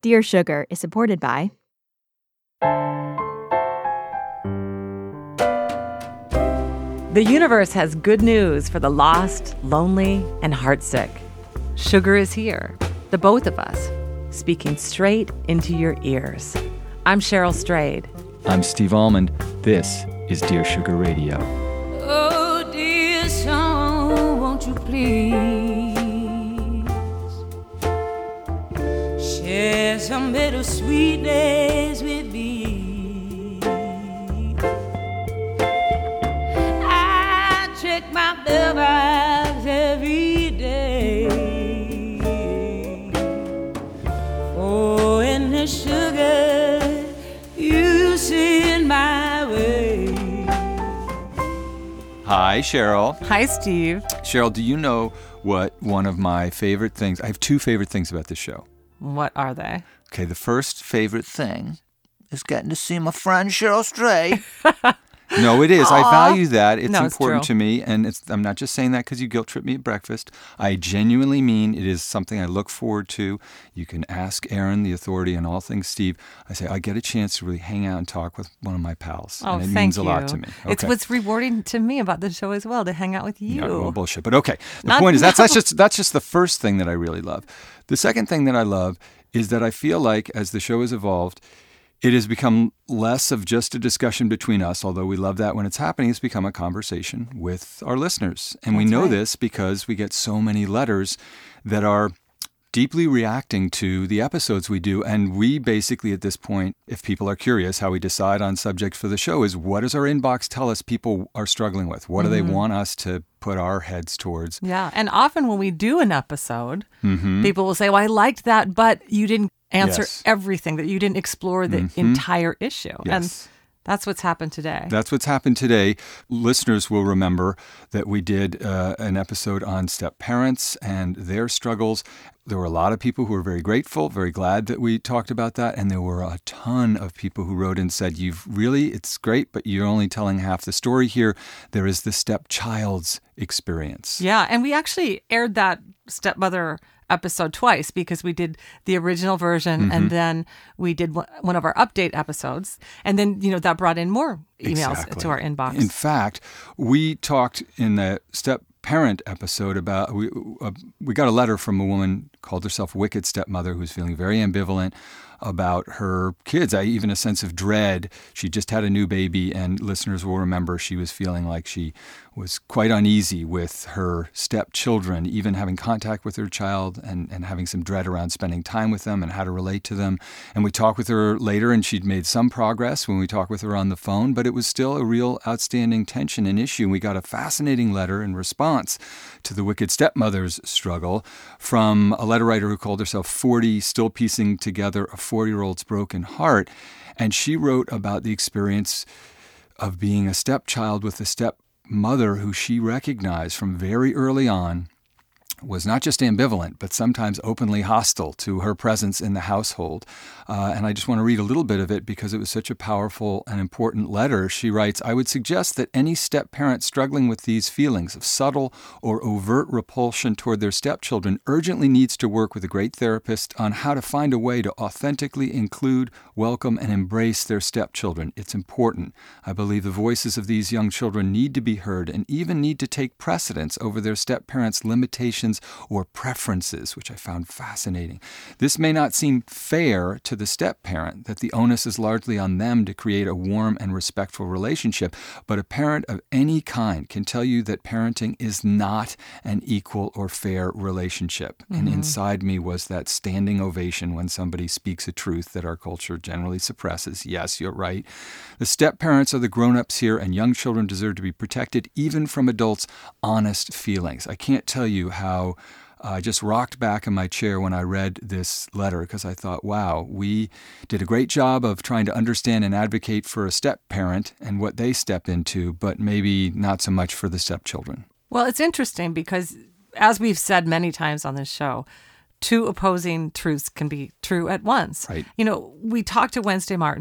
Dear Sugar is supported by The universe has good news for the lost, lonely, and heartsick. Sugar is here, the both of us, speaking straight into your ears. I'm Cheryl Strayed. I'm Steve Almond. This is Dear Sugar Radio. Oh, dear song, won't you please share some bittersweet days with me? I check my mailbox every day. Oh, and the sugar you send my way. Hi, Cheryl. Hi, Steve. Cheryl, do you know what one of my favorite things? I have two favorite things about this show. What are they? Okay, the first favorite thing is getting to see my friend Cheryl Stray. No, it is. I value that. It's important to me, and I'm not just saying that because you guilt trip me at breakfast. I genuinely mean it is something I look forward to. You can ask Aaron, the authority on all things Steve. I say I get a chance to really hang out and talk with one of my pals, and it means a lot to me. Okay. It's what's rewarding to me about the show as well, to hang out with you. Yeah, well, bullshit. But okay, the point is that's just the first thing that I really love. The second thing that I love is that I feel like as the show has evolved, it has become less of just a discussion between us, although we love that when it's happening. It's become a conversation with our listeners. And we know this because we get so many letters that are deeply reacting to the episodes we do. And we basically, at this point, if people are curious, how we decide on subjects for the show is what does our inbox tell us people are struggling with? What do they want us to put our heads towards? Yeah. And often when we do an episode, people will say, well, I liked that, but you didn't answer everything, that you didn't explore the entire issue. Yes. And that's what's happened today. That's what's happened today. Listeners will remember that we did an episode on step parents and their struggles. There were a lot of people who were very grateful, very glad that we talked about that. And there were a ton of people who wrote and said, it's great, but you're only telling half the story here. There is the stepchild's experience. Yeah. And we actually aired that stepmother episode twice because we did the original version and then we did one of our update episodes. And then, that brought in more emails to our inbox. In fact, we talked in the step parent episode about, we got a letter from a woman called herself Wicked Stepmother who's feeling very ambivalent about her kids, even a sense of dread. She just had a new baby, and listeners will remember she was feeling like she was quite uneasy with her stepchildren, even having contact with her child and having some dread around spending time with them and how to relate to them. And we talked with her later, and she'd made some progress when we talked with her on the phone, but it was still a real outstanding tension and issue. And we got a fascinating letter in response to the Wicked Stepmother's struggle from a letter writer who called herself 40, still piecing together a 4-year-old's broken heart. And she wrote about the experience of being a stepchild with a stepmother who she recognized from very early on was not just ambivalent, but sometimes openly hostile to her presence in the household. And I just want to read a little bit of it because it was such a powerful and important letter. She writes, I would suggest that any step-parent struggling with these feelings of subtle or overt repulsion toward their stepchildren urgently needs to work with a great therapist on how to find a way to authentically include, welcome, and embrace their stepchildren. It's important. I believe the voices of these young children need to be heard and even need to take precedence over their step-parents' limitations or preferences, which I found fascinating. This may not seem fair to the step-parent, that the onus is largely on them to create a warm and respectful relationship, but a parent of any kind can tell you that parenting is not an equal or fair relationship. And inside me was that standing ovation when somebody speaks a truth that our culture generally suppresses. Yes, you're right. The step-parents are the grown-ups here, and young children deserve to be protected even from adults' honest feelings. I can't tell you how I just rocked back in my chair when I read this letter because I thought, wow, we did a great job of trying to understand and advocate for a step-parent and what they step into, but maybe not so much for the stepchildren. Well, it's interesting because, as we've said many times on this show, two opposing truths can be true at once. Right. We talked to Wednesday Martin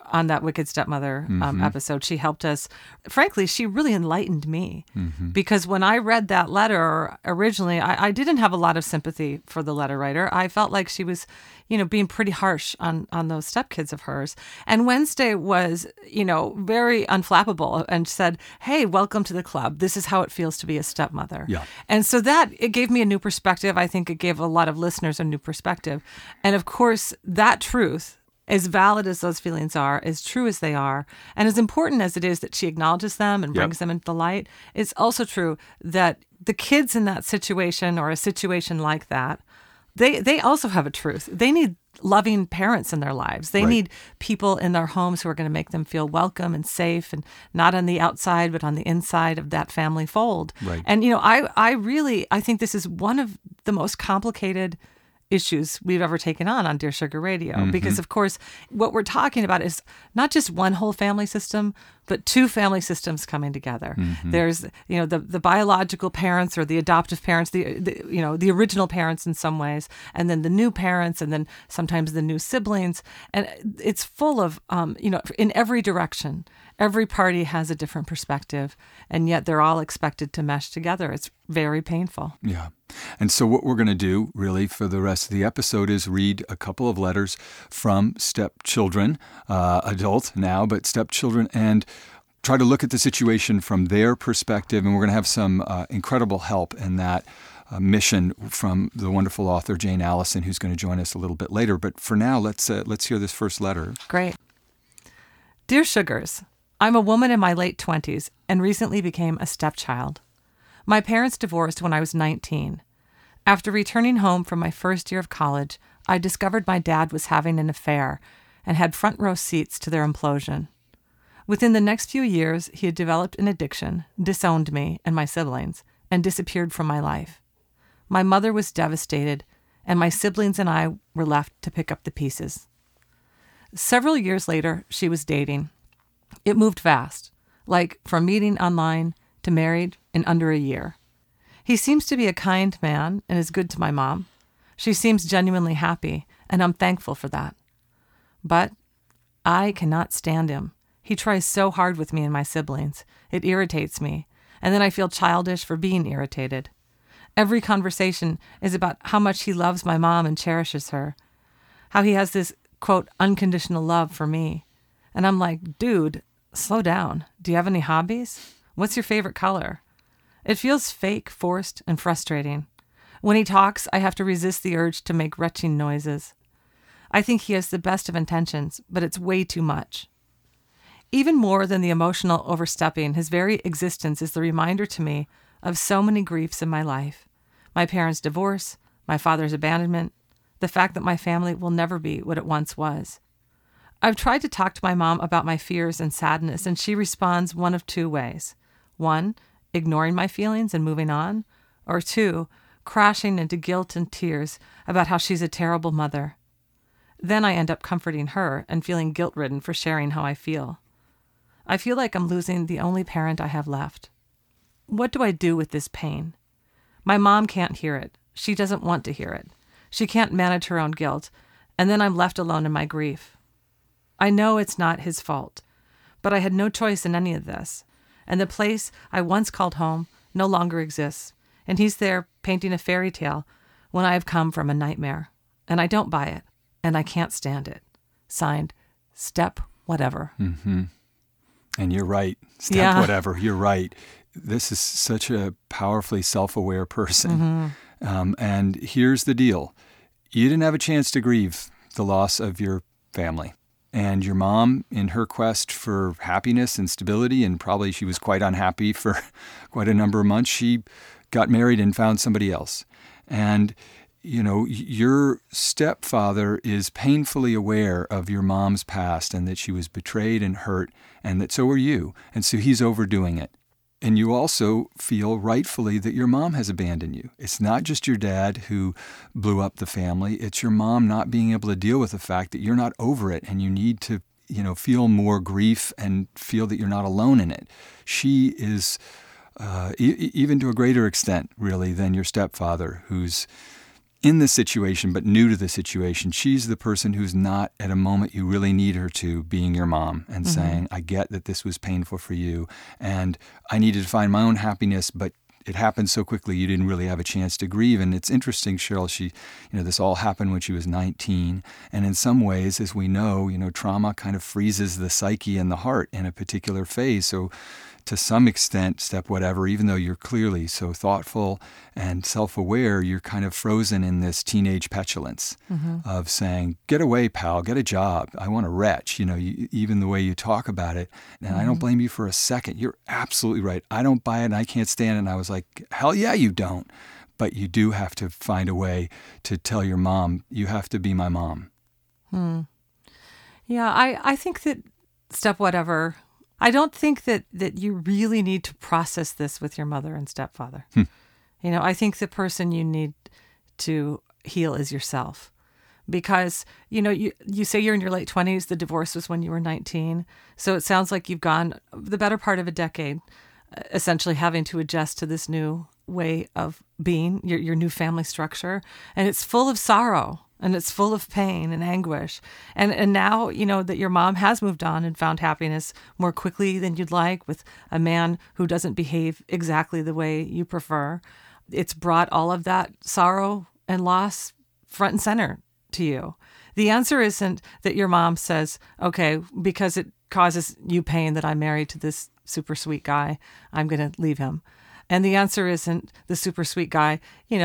on that Wicked Stepmother episode. She helped us. Frankly, she really enlightened me because when I read that letter originally, I didn't have a lot of sympathy for the letter writer. I felt like she was, being pretty harsh on those stepkids of hers. And Wednesday was, very unflappable and said, hey, welcome to the club. This is how it feels to be a stepmother. Yeah. And so it gave me a new perspective. I think it gave a lot of listeners a new perspective. And of course, that truth, as valid as those feelings are, as true as they are, and as important as it is that she acknowledges them and brings them into the light, it's also true that the kids in that situation or a situation like that, they also have a truth. They need loving parents in their lives. They need people in their homes who are going to make them feel welcome and safe, and not on the outside, but on the inside of that family fold. Right. And, I think this is one of the most complicated issues we've ever taken on Dear Sugar Radio, because of course what we're talking about is not just one whole family system, but two family systems coming together. There's the biological parents or the adoptive parents, the original parents in some ways, and then the new parents, and then sometimes the new siblings, and it's full of in every direction. Every party has a different perspective, and yet they're all expected to mesh together. It's very painful. Yeah. And so what we're going to do really for the rest of the episode is read a couple of letters from stepchildren, adult now, but stepchildren, and try to look at the situation from their perspective. And we're going to have some incredible help in that mission from the wonderful author Jane Allison, who's going to join us a little bit later. But for now, let's hear this first letter. Great. Dear Sugars, I'm a woman in my late 20s and recently became a stepchild. My parents divorced when I was 19. After returning home from my first year of college, I discovered my dad was having an affair and had front row seats to their implosion. Within the next few years, he had developed an addiction, disowned me and my siblings, and disappeared from my life. My mother was devastated, and my siblings and I were left to pick up the pieces. Several years later, she was dating. It moved fast, like from meeting online to married in under a year. He seems to be a kind man and is good to my mom. She seems genuinely happy, and I'm thankful for that. But I cannot stand him. He tries so hard with me and my siblings. It irritates me, and then I feel childish for being irritated. Every conversation is about how much he loves my mom and cherishes her, how he has this, quote, unconditional love for me. And I'm like, dude, slow down. Do you have any hobbies? What's your favorite color? It feels fake, forced, and frustrating. When he talks, I have to resist the urge to make retching noises. I think he has the best of intentions, but it's way too much. Even more than the emotional overstepping, his very existence is the reminder to me of so many griefs in my life. My parents' divorce, my father's abandonment, the fact that my family will never be what it once was. I've tried to talk to my mom about my fears and sadness, and she responds one of two ways. 1, ignoring my feelings and moving on, or 2, crashing into guilt and tears about how she's a terrible mother. Then I end up comforting her and feeling guilt-ridden for sharing how I feel. I feel like I'm losing the only parent I have left. What do I do with this pain? My mom can't hear it. She doesn't want to hear it. She can't manage her own guilt, and then I'm left alone in my grief. I know it's not his fault, but I had no choice in any of this, and the place I once called home no longer exists, and he's there painting a fairy tale when I have come from a nightmare, and I don't buy it, and I can't stand it. Signed, Step Whatever. Mm-hmm. And you're right. Step Whatever. You're right. This is such a powerfully self-aware person. And here's the deal. You didn't have a chance to grieve the loss of your family. And your mom, in her quest for happiness and stability, and probably she was quite unhappy for quite a number of months, she got married and found somebody else. And, your stepfather is painfully aware of your mom's past and that she was betrayed and hurt, and that so are you. And so he's overdoing it. And you also feel rightfully that your mom has abandoned you. It's not just your dad who blew up the family. It's your mom not being able to deal with the fact that you're not over it and you need to, feel more grief and feel that you're not alone in it. She is, even to a greater extent, really, than your stepfather, who's in the situation but new to the situation. She's the person who's not at a moment you really need her to being your mom and saying, I get that this was painful for you and I needed to find my own happiness, but it happened so quickly you didn't really have a chance to grieve. And it's interesting, Cheryl, this all happened when she was 19. And in some ways, as we know, trauma kind of freezes the psyche and the heart in a particular phase. So to some extent, step whatever, even though you're clearly so thoughtful and self-aware, you're kind of frozen in this teenage petulance of saying, get away, pal, get a job. I want to retch, even the way you talk about it. And I don't blame you for a second. You're absolutely right. I don't buy it and I can't stand it. And I was like, hell yeah, you don't. But you do have to find a way to tell your mom, you have to be my mom. Yeah, I think that step whatever, I don't think that you really need to process this with your mother and stepfather. I think the person you need to heal is yourself. Because, you say you're in your late 20s, the divorce was when you were 19. So it sounds like you've gone the better part of a decade, essentially having to adjust to this new way of being, your new family structure. And it's full of sorrow. And it's full of pain and anguish. And now, that your mom has moved on and found happiness more quickly than you'd like with a man who doesn't behave exactly the way you prefer. It's brought all of that sorrow and loss front and center to you. The answer isn't that your mom says, okay, because it causes you pain that I'm married to this super sweet guy, I'm going to leave him. And the answer isn't the super sweet guy.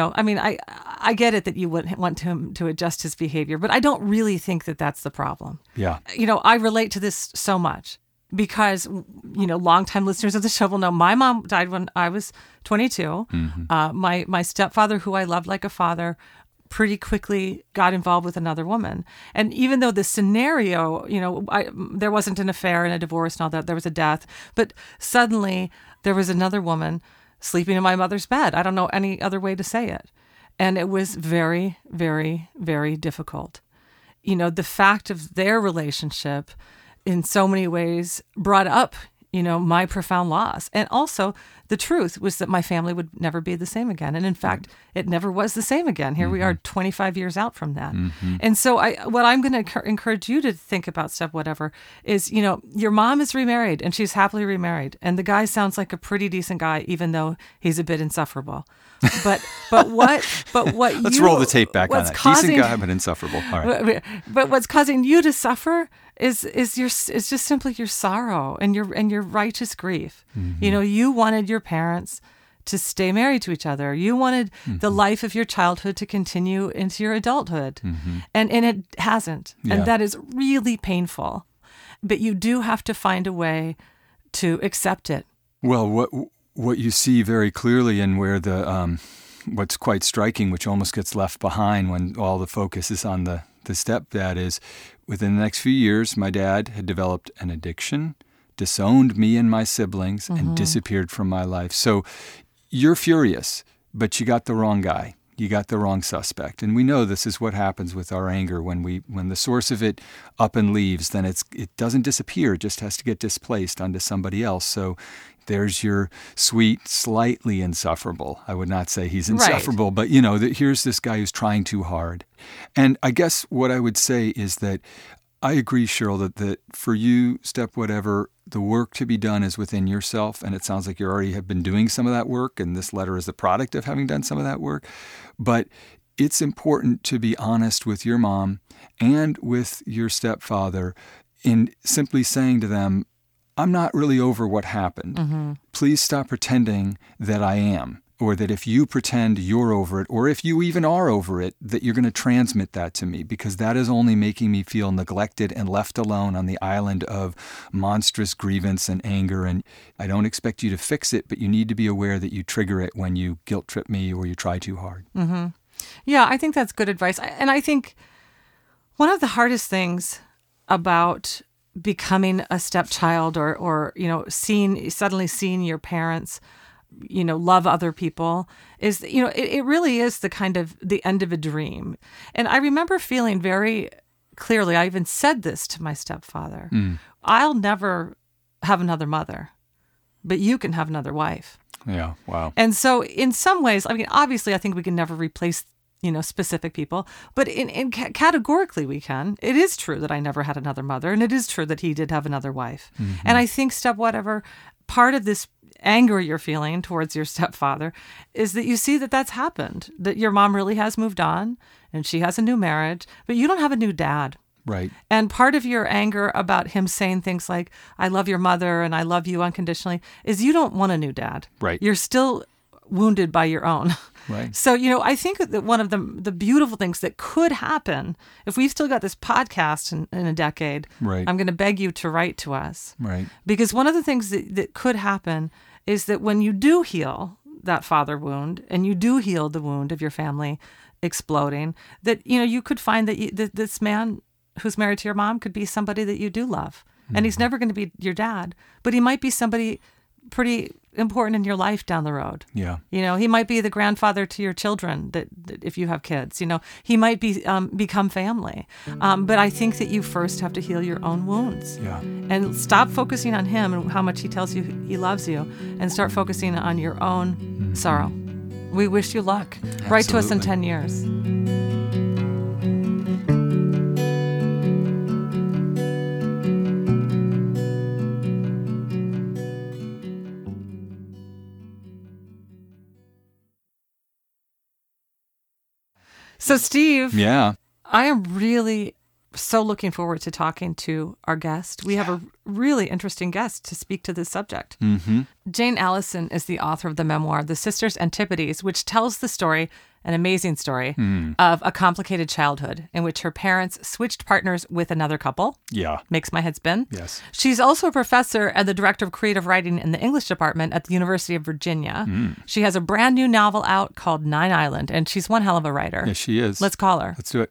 I get it that you would want him to adjust his behavior, but I don't really think that that's the problem. Yeah. I relate to this so much because, longtime listeners of the show will know my mom died when I was 22. My stepfather, who I loved like a father, pretty quickly got involved with another woman. And even though the scenario, there wasn't an affair and a divorce and all that, there was a death, but suddenly there was another woman sleeping in my mother's bed. I don't know any other way to say it. And it was very, very, very difficult. The fact of their relationship in so many ways brought up, my profound loss. And also the truth was that my family would never be the same again. And in fact, it never was the same again. Here we are 25 years out from that. And so what I'm going to encourage you to think about, step whatever, is, your mom is remarried and she's happily remarried. And the guy sounds like a pretty decent guy, even though he's a bit insufferable. But what Let's roll the tape back on that. Decent guy, but insufferable. All right. But what's causing you to suffer is just simply your sorrow and your righteous grief. You wanted your parents to stay married to each other. You wanted the life of your childhood to continue into your adulthood. And it hasn't. Yeah. And that is really painful. But you do have to find a way to accept it. Well, what you see very clearly and where the what's quite striking, which almost gets left behind when all the focus is on the stepdad, is within the next few years, my dad had developed an addiction, disowned me and my siblings, and disappeared from my life. So you're furious, but you got the wrong guy. You got the wrong suspect. And we know this is what happens with our anger. When the source of it up and leaves, then it doesn't disappear. It just has to get displaced onto somebody else. So there's your sweet, slightly insufferable. I would not say he's insufferable, but here's this guy who's trying too hard. And I guess what I would say is that I agree, Cheryl, that for you, step whatever, the work to be done is within yourself. And it sounds like you already have been doing some of that work. And this letter is the product of having done some of that work. But it's important to be honest with your mom and with your stepfather in simply saying to them, I'm not really over what happened. Please stop pretending that I am, or that if you pretend you're over it, or if you even are over it, that you're going to transmit that to me, because that is only making me feel neglected and left alone on the island of monstrous grievance and anger. And I don't expect you to fix it, but you need to be aware that you trigger it when you guilt trip me or you try too hard. Yeah, I think that's good advice. And I think one of the hardest things about becoming a stepchild or suddenly seeing your parents, love other people is, it really is the kind of the end of a dream. And I remember feeling very clearly, I even said this to my stepfather, I'll never have another mother, but you can have another wife. Yeah, wow. And so in some ways, obviously I think we can never replace specific people. But categorically we can. It is true that I never had another mother, and it is true that he did have another wife. Mm-hmm. And I think, whatever, part of this anger you're feeling towards your stepfather is that you see that that's happened, that your mom really has moved on and she has a new marriage, but you don't have a new dad. Right. And part of your anger about him saying things like, I love your mother and I love you unconditionally, is you don't want a new dad. Right. You're still wounded by your own. Right. So, I think that one of the beautiful things that could happen, if we've still got this podcast in a decade, right. I'm going to beg you to write to us. Right. Because one of the things that could happen is that when you do heal that father wound and you do heal the wound of your family exploding, that, you could find that this man who's married to your mom could be somebody that you do love. Mm-hmm. And he's never going to be your dad, but he might be somebody pretty important in your life down the road. Yeah. He might be the grandfather to your children that if you have kids, he might be become family. But I think that you first have to heal your own wounds. Yeah. And stop focusing on him and how much he tells you he loves you, and start focusing on your own sorrow. We wish you luck. Absolutely. Write to us in 10 years. So, Steve, yeah, I am really so looking forward to talking to our guest. We have a really interesting guest to speak to this subject. Mm-hmm. Jane Allison is the author of the memoir, The Sisters Antipodes, which tells the story, an amazing story, of a complicated childhood in which her parents switched partners with another couple. Yeah. Makes my head spin. Yes. She's also a professor and the director of creative writing in the English department at the University of Virginia. She has a brand new novel out called Nine Island, and she's one hell of a writer. Yes, she is. Let's call her. Let's do it.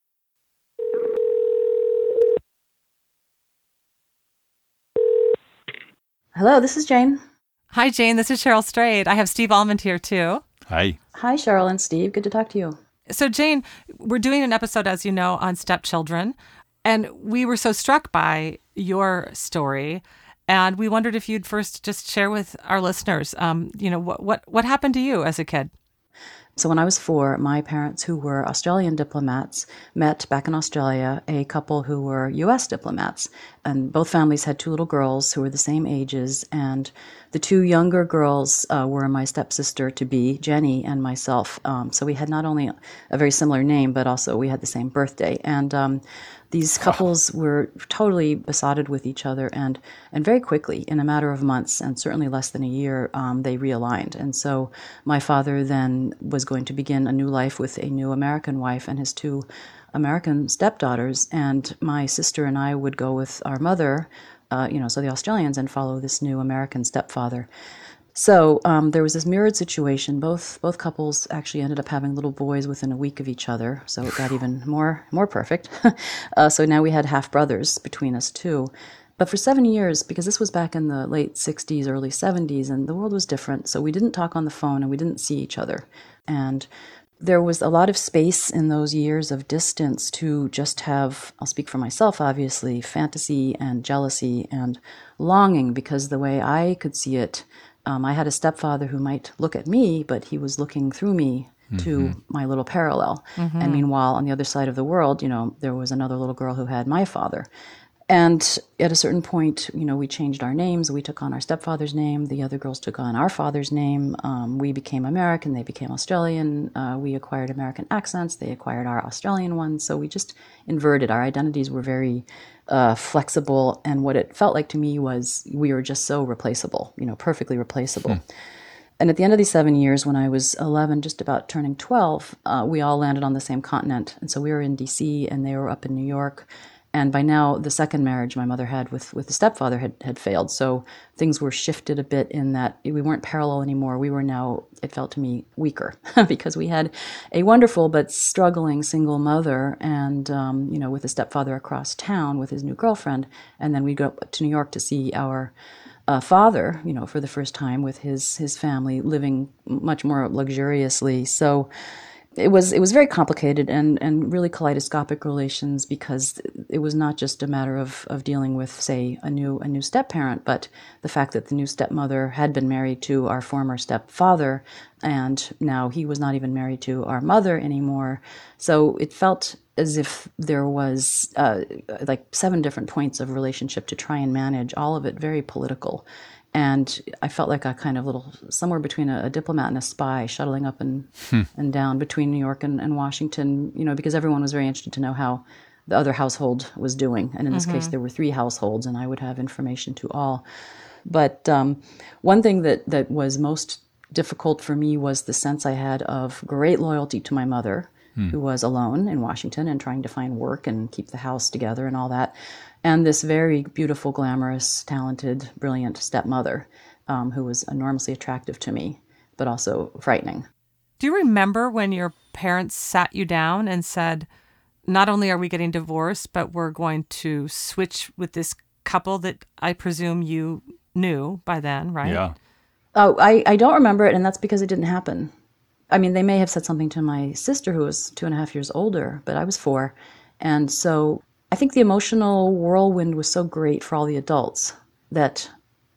Hello, this is Jane. Hi, Jane. This is Cheryl Strayed. I have Steve Almond here, too. Hi. Hi, Cheryl and Steve. Good to talk to you. So, Jane, we're doing an episode, as you know, on stepchildren, and we were so struck by your story, and we wondered if you'd first just share with our listeners, what happened to you as a kid? So when I was 4, my parents, who were Australian diplomats, met back in Australia a couple who were U.S. diplomats. And both families had 2 little girls who were the same ages. And the 2 younger girls were my stepsister-to-be, Jenny, and myself. So we had not only a very similar name, but also we had the same birthday. And these couples were totally besotted with each other, and very quickly, in a matter of months, and certainly less than a year, they realigned. And so my father then was going to begin a new life with a new American wife and his 2 American stepdaughters, and my sister and I would go with our mother, so the Australians, and follow this new American stepfather. So there was this mirrored situation. Both couples actually ended up having little boys within a week of each other, so it got even more perfect. So now we had half brothers between us too. But for 7 years, because this was back in the late 60s, early 70s, and the world was different, so we didn't talk on the phone and we didn't see each other. And there was a lot of space in those years of distance to just have, I'll speak for myself obviously, fantasy and jealousy and longing, because the way I could see it, I had a stepfather who might look at me, but he was looking through me to my little parallel. And meanwhile, on the other side of the world, there was another little girl who had my father. And at a certain point, we changed our names. We took on our stepfather's name. The other girls took on our father's name. We became American. They became Australian. We acquired American accents. They acquired our Australian ones. So we just inverted. Our identities were very flexible. And what it felt like to me was we were just so replaceable, perfectly replaceable. And at the end of these 7 years, when I was 11, just about turning 12, we all landed on the same continent. And so we were in D.C. and they were up in New York. And by now, the second marriage my mother had with the stepfather had failed. So things were shifted a bit in that we weren't parallel anymore. We were now, it felt to me, weaker because we had a wonderful but struggling single mother and, with a stepfather across town with his new girlfriend. And then we'd go up to New York to see our father, for the first time with his family living much more luxuriously. So it was very complicated and really kaleidoscopic relations because it was not just a matter of dealing with, say, a new step-parent, but the fact that the new stepmother had been married to our former stepfather, and now he was not even married to our mother anymore. So it felt as if there was like 7 different points of relationship to try and manage, all of it very political. And I felt like a kind of somewhere between a diplomat and a spy, shuttling up and down between New York and Washington, because everyone was very interested to know how the other household was doing. And in this case, there were 3 households, and I would have information to all. But one thing that was most difficult for me was the sense I had of great loyalty to my mother, who was alone in Washington and trying to find work and keep the house together and all that. And this very beautiful, glamorous, talented, brilliant stepmother who was enormously attractive to me, but also frightening. Do you remember when your parents sat you down and said, not only are we getting divorced, but we're going to switch with this couple that I presume you knew by then, right? Yeah. Oh, I don't remember it, and that's because it didn't happen. I mean, they may have said something to my sister, who was 2.5 years older, but I was 4. And so I think the emotional whirlwind was so great for all the adults that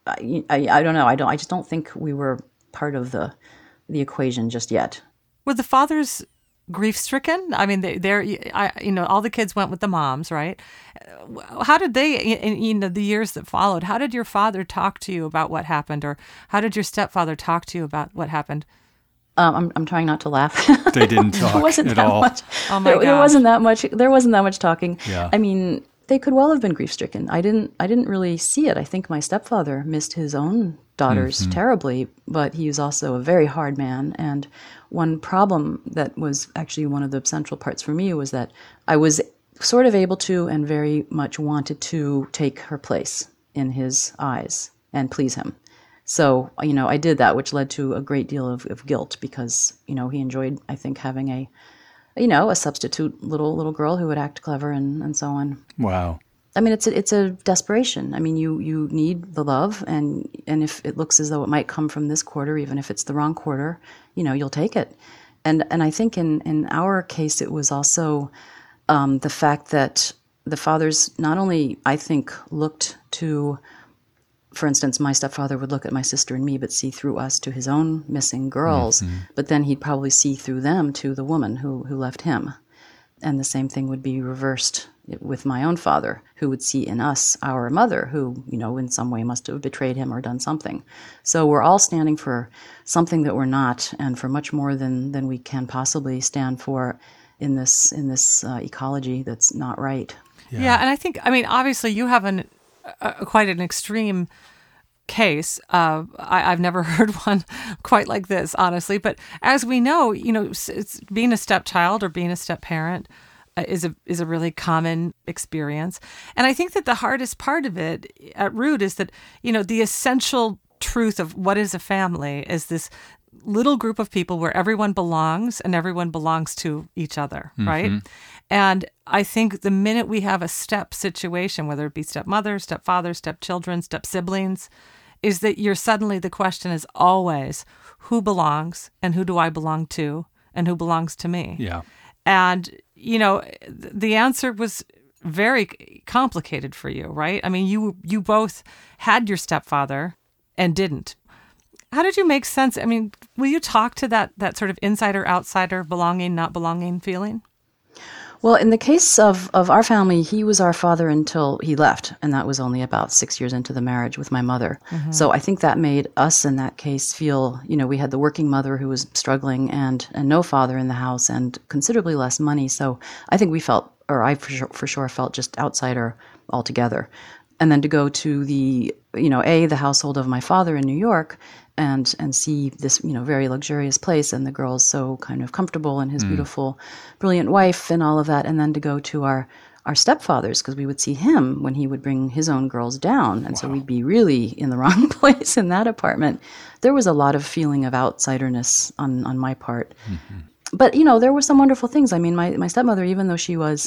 I don't know. I just don't think we were part of the equation just yet. Were the fathers grief-stricken? I mean, they're all the kids went with the moms, right? How did they, in the years that followed, how did your father talk to you about what happened, or how did your stepfather talk to you about what happened? I'm trying not to laugh. They didn't talk at all. Much. Oh my gosh. There wasn't that much. There wasn't that much talking. Yeah. I mean, they could well have been grief-stricken. I didn't really see it. I think my stepfather missed his own daughters terribly, but he was also a very hard man. And one problem that was actually one of the central parts for me was that I was sort of able to and very much wanted to take her place in his eyes and please him. So, I did that, which led to a great deal of guilt because, he enjoyed, I think, having a substitute little girl who would act clever and so on. Wow. I mean, it's a desperation. I mean, you need the love, and if it looks as though it might come from this quarter, even if it's the wrong quarter, you'll take it. And I think in our case, it was also the fact that the fathers not only, I think, looked to, for instance, my stepfather would look at my sister and me, but see through us to his own missing girls. But then he'd probably see through them to the woman who left him. And the same thing would be reversed with my own father, who would see in us our mother, who, in some way must have betrayed him or done something. So we're all standing for something that we're not, and for much more than we can possibly stand for in this ecology that's not right. Yeah, and I think, obviously you have quite an extreme case. I've never heard one quite like this, honestly. But as we know, it's being a stepchild or being a step-parent is a really common experience. And I think that the hardest part of it at root is that, the essential truth of what is a family is this little group of people where everyone belongs and everyone belongs to each other, right? And I think the minute we have a step situation, whether it be stepmother, stepfather, stepchildren, step-siblings, is that the question is always, who belongs and who do I belong to and who belongs to me? Yeah. And, the answer was very complicated for you, right? I mean, you both had your stepfather and didn't. How did you make sense? I mean, will you talk to that sort of insider-outsider belonging, not belonging feeling? Well, in the case of our family, he was our father until he left, and that was only about 6 years into the marriage with my mother. So I think that made us in that case feel, we had the working mother who was struggling and no father in the house and considerably less money. So I think we felt, or I for sure felt just outsider altogether. And then to go to the household of my father in New York and see this, very luxurious place and the girls so kind of comfortable and his beautiful, brilliant wife and all of that. And then to go to our stepfathers, because we would see him when he would bring his own girls down. And so we'd be really in the wrong place in that apartment. There was a lot of feeling of outsiderness on my part. But, there were some wonderful things. I mean, my stepmother, even though she was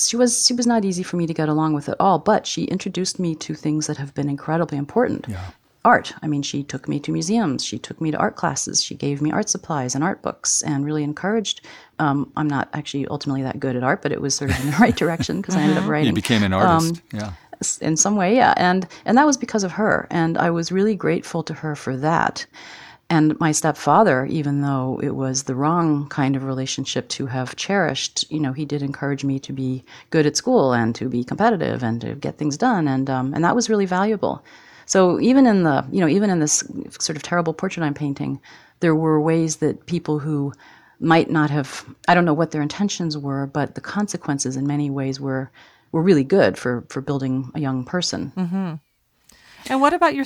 not easy for me to get along with at all, but she introduced me to things that have been incredibly important. Yeah. art. I mean, she took me to museums. She took me to art classes. She gave me art supplies and art books and really encouraged. I'm not actually ultimately that good at art, but it was sort of in the right direction because I ended up writing. You became an artist, yeah. In some way, yeah. And that was because of her. And I was really grateful to her for that. And my stepfather, even though it was the wrong kind of relationship to have cherished, he did encourage me to be good at school and to be competitive and to get things done. And that was really valuable. So even in this sort of terrible portrait I'm painting, there were ways that people who might not have, I don't know what their intentions were, but the consequences in many ways were really good for building a young person. Mm-hmm. And what about your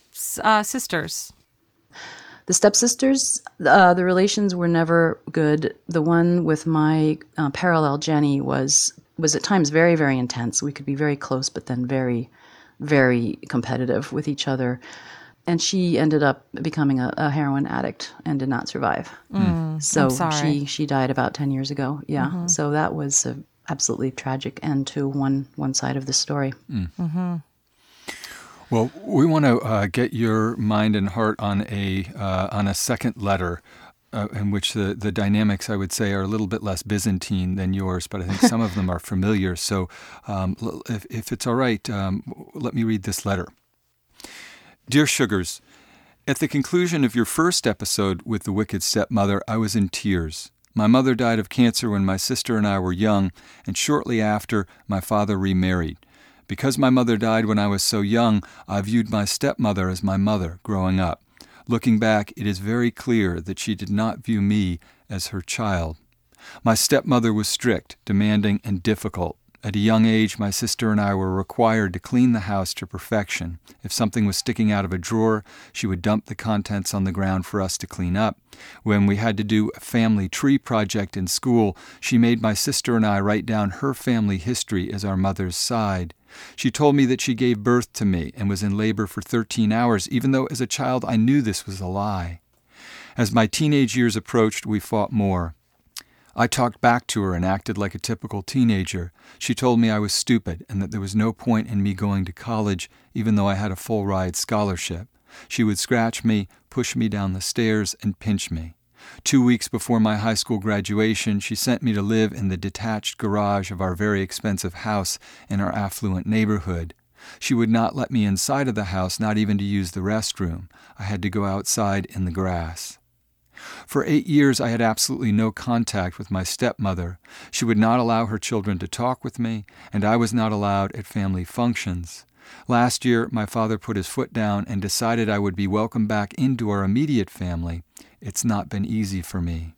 sisters? The stepsisters, the relations were never good. The one with my parallel, Jenny, was at times very, very intense. We could be very close, but then very, very competitive with each other. And she ended up becoming a heroin addict and did not survive. So I'm sorry. she died about 10 years ago. Yeah. Mm-hmm. So that was a absolutely tragic end to one side of the story. Mm-hmm. Well, we want to get your mind and heart on a second letter, in which the dynamics, I would say, are a little bit less Byzantine than yours, but I think some of them are familiar. So if it's all right, let me read this letter. Dear Sugars, at the conclusion of your first episode with the Wicked Stepmother, I was in tears. My mother died of cancer when my sister and I were young, and shortly after, my father remarried. Because my mother died when I was so young, I viewed my stepmother as my mother growing up. Looking back, it is very clear that she did not view me as her child. My stepmother was strict, demanding, and difficult. At a young age, my sister and I were required to clean the house to perfection. If something was sticking out of a drawer, she would dump the contents on the ground for us to clean up. When we had to do a family tree project in school, she made my sister and I write down her family history as our mother's side. She told me that she gave birth to me and was in labor for 13 hours, even though as a child I knew this was a lie. As my teenage years approached, we fought more. I talked back to her and acted like a typical teenager. She told me I was stupid and that there was no point in me going to college, even though I had a full-ride scholarship. She would scratch me, push me down the stairs, and pinch me. 2 weeks before my high school graduation, she sent me to live in the detached garage of our very expensive house in our affluent neighborhood. She would not let me inside of the house, not even to use the restroom. I had to go outside in the grass. For 8 years, I had absolutely no contact with my stepmother. She would not allow her children to talk with me, and I was not allowed at family functions. Last year, my father put his foot down and decided I would be welcomed back into our immediate family. It's not been easy for me.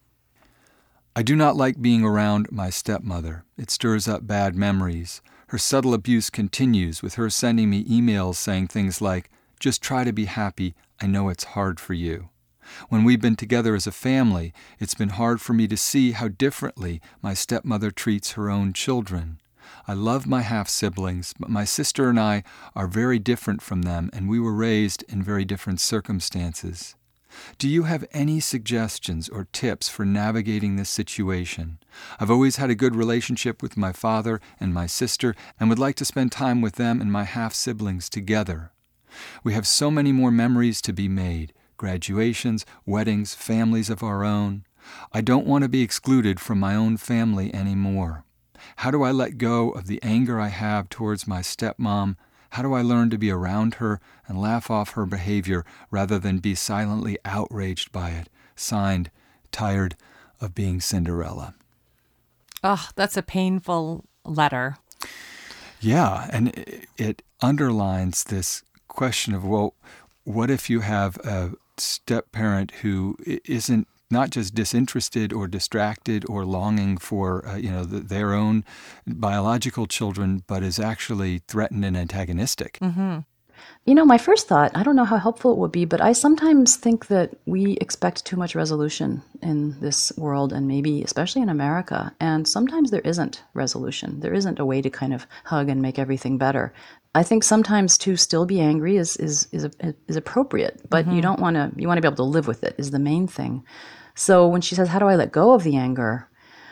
I do not like being around my stepmother. It stirs up bad memories. Her subtle abuse continues, with her sending me emails saying things like, "Just try to be happy. I know it's hard for you." When we've been together as a family, it's been hard for me to see how differently my stepmother treats her own children. I love my half-siblings, but my sister and I are very different from them, and we were raised in very different circumstances. Do you have any suggestions or tips for navigating this situation? I've always had a good relationship with my father and my sister, and would like to spend time with them and my half-siblings together. We have so many more memories to be made. Graduations, weddings, families of our own. I don't want to be excluded from my own family anymore. How do I let go of the anger I have towards my stepmom? How do I learn to be around her and laugh off her behavior rather than be silently outraged by it? Signed, Tired of Being Cinderella. Oh, that's a painful letter. Yeah, and it underlines this question of, well, what if you have a step-parent who isn't not just disinterested or distracted or longing for their own biological children, but is actually threatened and antagonistic? Mm-hmm. My first thought, I don't know how helpful it would be, but I sometimes think that we expect too much resolution in this world, and maybe especially in America. And sometimes there isn't resolution. There isn't a way to kind of hug and make everything better. I think sometimes to still be angry is appropriate, but you want to be able to live with it is the main thing. So when she says, "How do I let go of the anger?"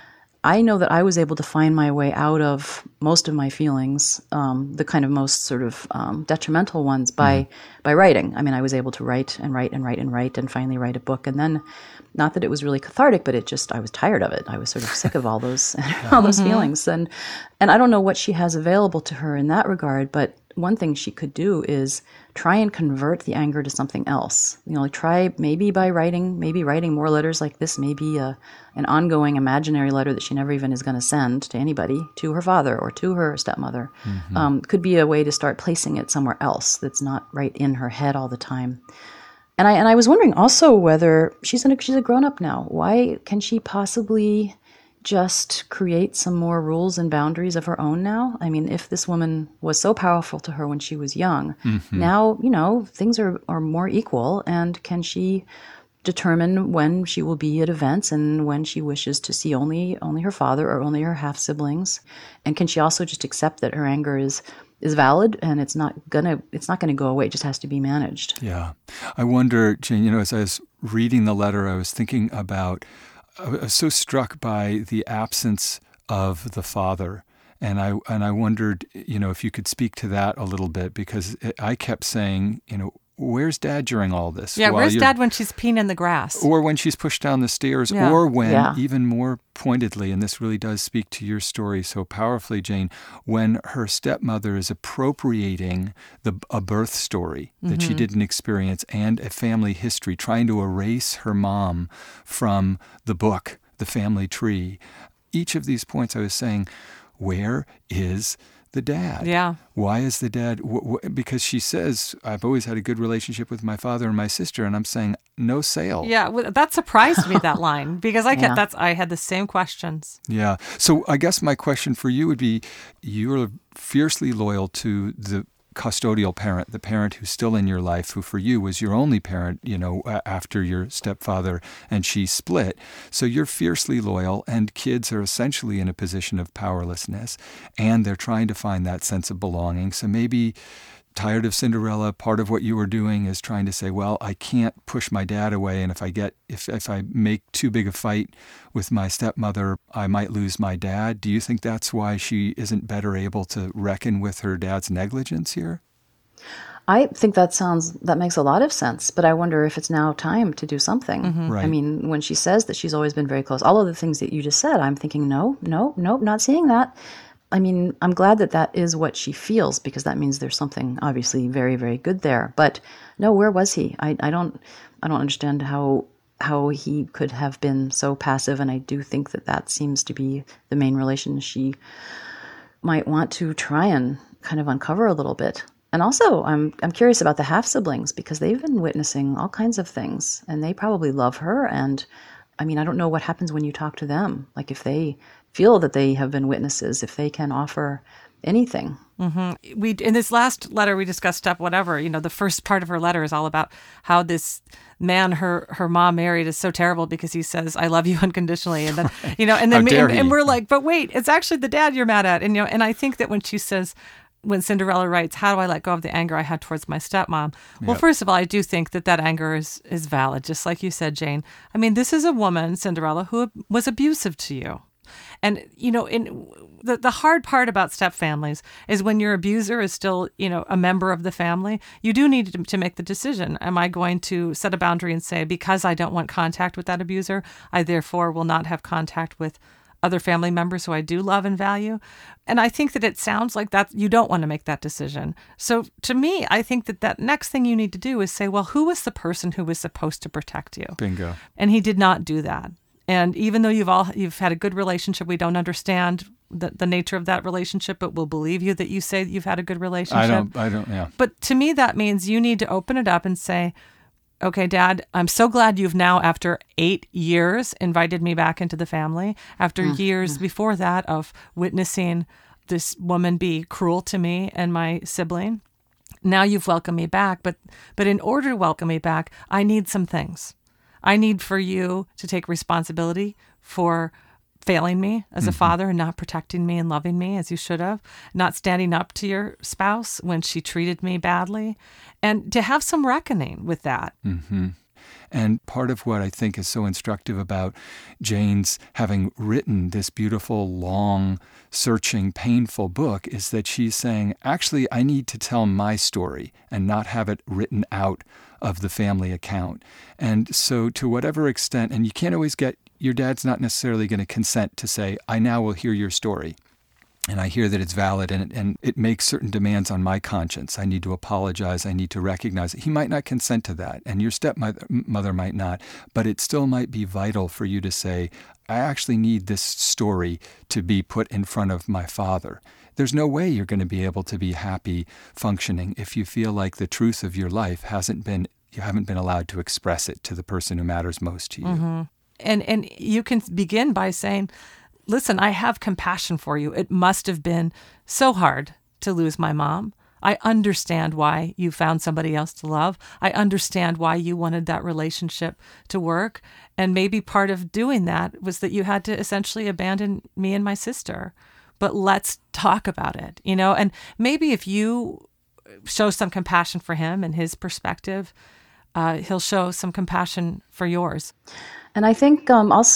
I know that I was able to find my way out of most of my feelings, the kind of most sort of detrimental ones, by writing. I mean, I was able to write and write and write and write and finally write a book. And then, not that it was really cathartic, but I was tired of it. I was sort of sick of all those all those feelings. And I don't know what she has available to her in that regard, but one thing she could do is try and convert the anger to something else. Try maybe by writing more letters like this, maybe an ongoing imaginary letter that she never even is going to send to anybody, to her father or to her stepmother. Could be a way to start placing it somewhere else that's not right in her head all the time. And I was wondering also whether she's a grown-up now. Why can she possibly just create some more rules and boundaries of her own now? I mean, if this woman was so powerful to her when she was young, now, things are more equal, and can she determine when she will be at events and when she wishes to see only her father or only her half-siblings? And can she also just accept that her anger is valid and it's not gonna go away, it just has to be managed? Yeah. I wonder, Jane, as I was reading the letter, I was thinking about, I was so struck by the absence of the father. And I wondered, if you could speak to that a little bit, because I kept saying, where's Dad during all this? Yeah, where's Dad when she's peeing in the grass? Or when she's pushed down the stairs, or when, even more pointedly, and this really does speak to your story so powerfully, Jane, when her stepmother is appropriating a birth story that she didn't experience and a family history, trying to erase her mom from the book, The Family Tree. Each of these points I was saying, where is the dad? Yeah. Why is the dad? Because she says, I've always had a good relationship with my father and my sister, and I'm saying, no sale. Yeah, that surprised me, that line, because I had the same questions. Yeah. So I guess my question for you would be, you're fiercely loyal to the custodial parent, the parent who's still in your life, who for you was your only parent, after your stepfather and she split. So you're fiercely loyal, and kids are essentially in a position of powerlessness, and they're trying to find that sense of belonging. So maybe, tired of Cinderella, part of what you were doing is trying to say, well, I can't push my dad away, and if I make too big a fight with my stepmother, I might lose my dad. Do you think that's why she isn't better able to reckon with her dad's negligence here? I think that makes a lot of sense, but I wonder if it's now time to do something. Right. I mean, when she says that she's always been very close, all of the things that you just said, I'm thinking, no, not seeing that. I mean, I'm glad that is what she feels, because that means there's something obviously very, very good there. But no, where was he? I don't understand how he could have been so passive, and I do think that seems to be the main relation she might want to try and kind of uncover a little bit. And also, I'm curious about the half-siblings, because they've been witnessing all kinds of things, and they probably love her. And I mean, I don't know what happens when you talk to them, like if they feel that they have been witnesses, if they can offer anything. We in this last letter we discussed step whatever. The first part of her letter is all about how this man her mom married is so terrible because he says, "I love you unconditionally," and then and we're like, but wait, it's actually the dad you're mad at, and I think that when she says, when Cinderella writes, how do I let go of the anger I had towards my stepmom? Well, first of all, I do think that anger is valid, just like you said, Jane. I mean, this is a woman, Cinderella, who was abusive to you. And, in the hard part about step families is when your abuser is still, a member of the family, you do need to make the decision. Am I going to set a boundary and say, because I don't want contact with that abuser, I therefore will not have contact with other family members who I do love and value? And I think that it sounds like that you don't want to make that decision. So to me, I think that next thing you need to do is say, well, who was the person who was supposed to protect you? Bingo. And he did not do that. And even though you've had a good relationship, we don't understand the nature of that relationship, but we'll believe you that you say that you've had a good relationship. I don't, yeah. But to me, that means you need to open it up and say, okay, Dad, I'm so glad you've now, after 8 years, invited me back into the family. After years before that of witnessing this woman be cruel to me and my sibling, now you've welcomed me back. But in order to welcome me back, I need some things. I need for you to take responsibility for failing me as a father and not protecting me and loving me as you should have, not standing up to your spouse when she treated me badly, and to have some reckoning with that. And part of what I think is so instructive about Jane's having written this beautiful, long, searching, painful book is that she's saying, actually, I need to tell my story and not have it written out of the family account. And so to whatever extent, and you can't always get, your dad's not necessarily going to consent to say, I now will hear your story. And I hear that it's valid, and it makes certain demands on my conscience. I need to apologize. I need to recognize it. He might not consent to that, and your stepmother might not, but it still might be vital for you to say, I actually need this story to be put in front of my father. There's no way you're going to be able to be happy functioning if you feel like the truth of your life you haven't been allowed to express it to the person who matters most to you. Mm-hmm. And you can begin by saying, listen, I have compassion for you. It must have been so hard to lose my mom. I understand why you found somebody else to love. I understand why you wanted that relationship to work. And maybe part of doing that was that you had to essentially abandon me and my sister. But let's talk about it, and maybe if you show some compassion for him and his perspective, he'll show some compassion for yours. And I think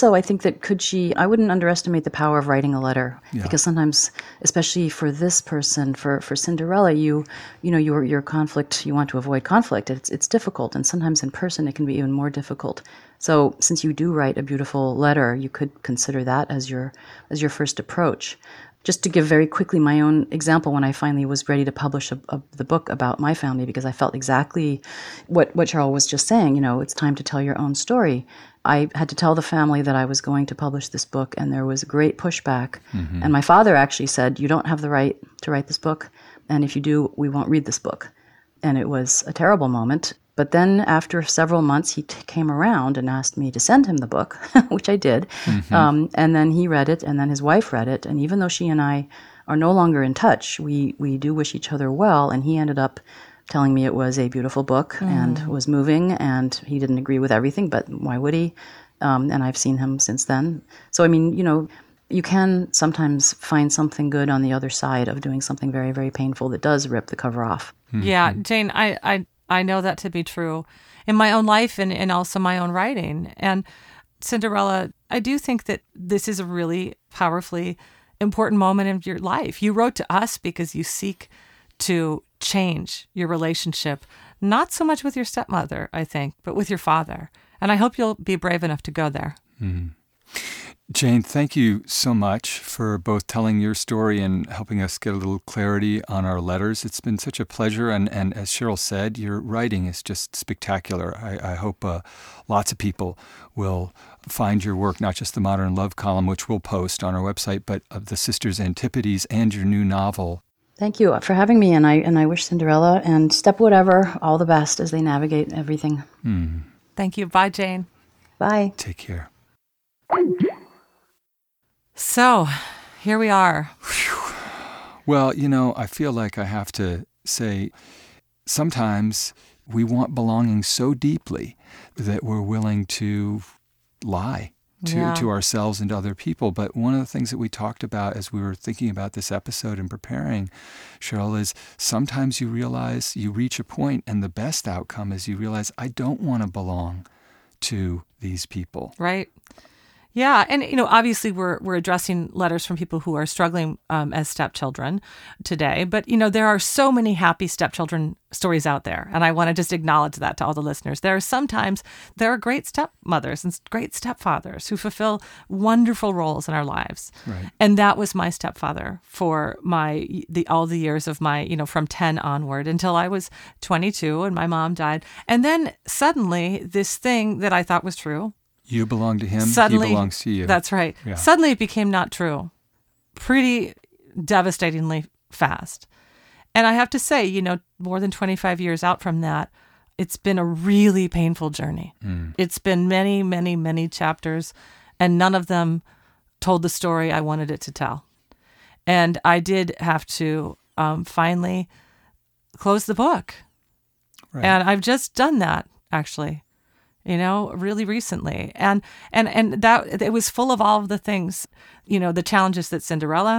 that I wouldn't underestimate the power of writing a letter, because sometimes, especially for this person, for Cinderella, your conflict, you want to avoid conflict. It's difficult, and sometimes in person it can be even more difficult. So since you do write a beautiful letter, you could consider that as your first approach. Just to give very quickly my own example, when I finally was ready to publish the book about my family, because I felt exactly what Cheryl was just saying, it's time to tell your own story. I had to tell the family that I was going to publish this book, and there was great pushback. Mm-hmm. And my father actually said, you don't have the right to write this book, and if you do, we won't read this book. And it was a terrible moment. But then after several months, he came around and asked me to send him the book, which I did. Mm-hmm. And then he read it, and then his wife read it. And even though she and I are no longer in touch, we do wish each other well. And he ended up telling me it was a beautiful book and was moving, and he didn't agree with everything, but why would he? And I've seen him since then. So, you can sometimes find something good on the other side of doing something very, very painful that does rip the cover off. Mm-hmm. Yeah, Jane, I know that to be true in my own life and also my own writing. And Cinderella, I do think that this is a really powerfully important moment in your life. You wrote to us because you seek to change your relationship, not so much with your stepmother, I think, but with your father. And I hope you'll be brave enough to go there. Mm. Jane, thank you so much for both telling your story and helping us get a little clarity on our letters. It's been such a pleasure. And as Cheryl said, your writing is just spectacular. I hope lots of people will find your work, not just the Modern Love column, which we'll post on our website, but of the Sisters Antipodes and your new novel. Thank you for having me. And I wish Cinderella and Step Whatever all the best as they navigate everything. Mm. Thank you. Bye, Jane. Bye. Take care. So, here we are. Well, I feel like I have to say, sometimes we want belonging so deeply that we're willing to lie to ourselves and to other people. But one of the things that we talked about as we were thinking about this episode and preparing, Cheryl, is sometimes you realize you reach a point, and the best outcome is you realize, I don't want to belong to these people. Right. Yeah. And, obviously we're addressing letters from people who are struggling as stepchildren today. But, there are so many happy stepchildren stories out there. And I want to just acknowledge that to all the listeners. There are great stepmothers and great stepfathers who fulfill wonderful roles in our lives. Right. And that was my stepfather for all the years of my, from 10 onward until I was 22 and my mom died. And then suddenly this thing that I thought was true, you belong to him, suddenly, he belongs to you. That's right. Yeah. Suddenly it became not true. Pretty devastatingly fast. And I have to say, more than 25 years out from that, it's been a really painful journey. Mm. It's been many, many, many chapters, and none of them told the story I wanted it to tell. And I did have to finally close the book. Right. And I've just done that, actually. Really recently. And that it was full of all of the things, the challenges that Cinderella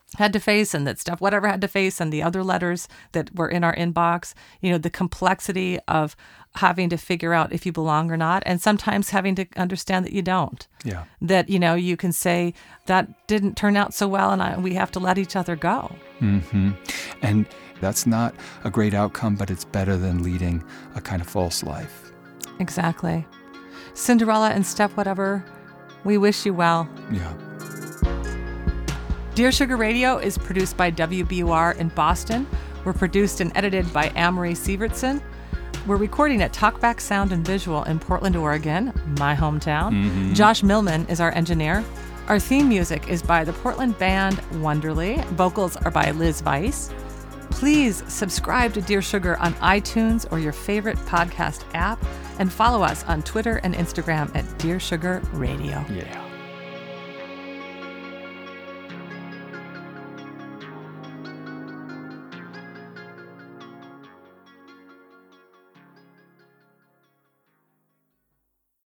had to face and that Steph Whatever had to face and the other letters that were in our inbox, the complexity of having to figure out if you belong or not, and sometimes having to understand that you don't. Yeah. That, you can say, that didn't turn out so well and we have to let each other go. Mm-hmm. And that's not a great outcome, but it's better than leading a kind of false life. Exactly. Cinderella and Steph Whatever, we wish you well. Yeah. Dear Sugar Radio is produced by WBUR in Boston. We're produced and edited by Amory Sievertson. We're recording at Talkback Sound and Visual in Portland, Oregon, my hometown. Mm-hmm. Josh Millman is our engineer. Our theme music is by the Portland band Wonderly. Vocals are by Liz Weiss. Please subscribe to Dear Sugar on iTunes or your favorite podcast app, and follow us on Twitter and Instagram at Dear Sugar Radio. Yeah.